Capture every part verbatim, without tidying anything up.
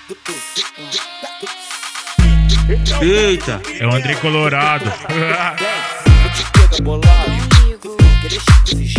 Eita, é o André Colorado. Amigo, eu deixo,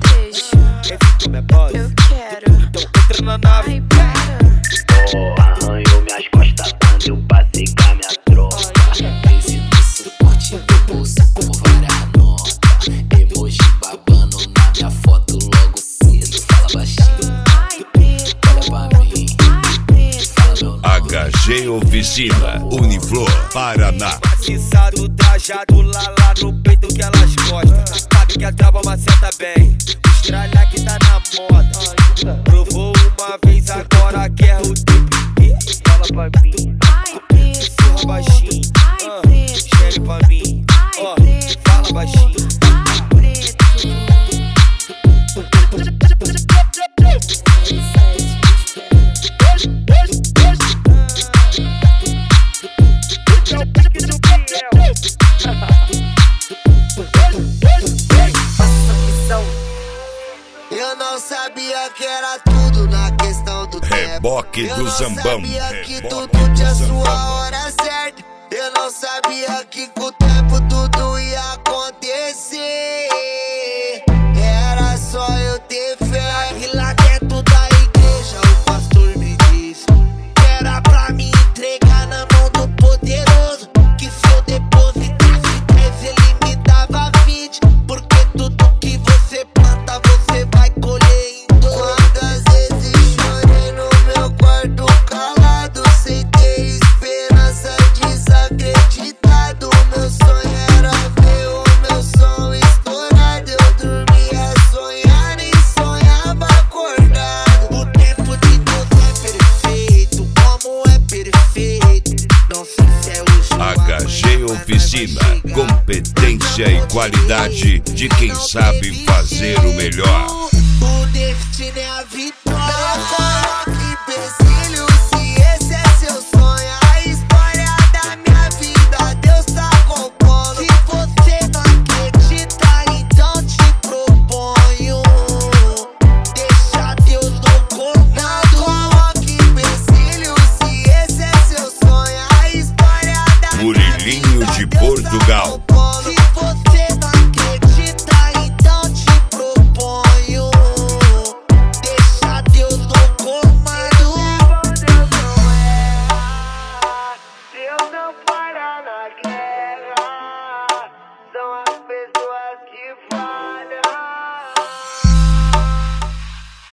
eu quero. Então entra na nave. Ai, para. Oh, arranhou minhas costas quando eu passei com a minha tropa. Crise no suporte do bolsa com várias notas. Emoji babando na minha foto logo cedo. Fala baixinho, Ai, preto. olha pra mim. Ai, preto. Fala meu nome. H G Oficina, Uniflor, Paraná. Maciçado, trajado lá lá no peito que elas gostam. Sabe que a trava maceta bem. Estralha que tá na moda. Provou uma vez, agora quer o tipo. Fala pra mim. Ai, preto. Fala baixinho. Ai, Ah, preto. Geme pra mim. Ai, Ó, preto. fala baixinho. Ai, preto. Eu não sabia que era tudo na questão do tempo. Reboque Eu do não Zambão. sabia que Reboque tudo do tinha Zambão. sua hora certa. Eu não sabia que com o tempo tudo ia acontecer. Era só eu ter fé. E lá dentro da igreja o pastor me disse que era pra me entregar na mão do poderoso. Que se eu depositasse dez ele me dava vinte. Porque tudo que você planta você vai colher em dobro. Quantas vezes chorei no meu quarto calado, sem ter esperança, desacreditado. Meu sonho era ver o meu som estourado. Eu dormia sonhando e sonhava acordado. O tempo de Deus é perfeito, como é perfeito. Não sei se é hoje ou H G amanhã, Oficina, mas vai chegar. competência e qualidade de quem sabe fazer o melhor. O destino é a vitória. Coloque empecilho se esse é seu sonho. A história da minha vida Deus tá compondo. Se você não acredita, então te proponho deixa Deus no comando. Coloque empecilho se esse é seu sonho. A história da minha Murilinho vida de Deus tá Portugal. compondo. Se você não acredita, então te proponho deixa Deus no comando.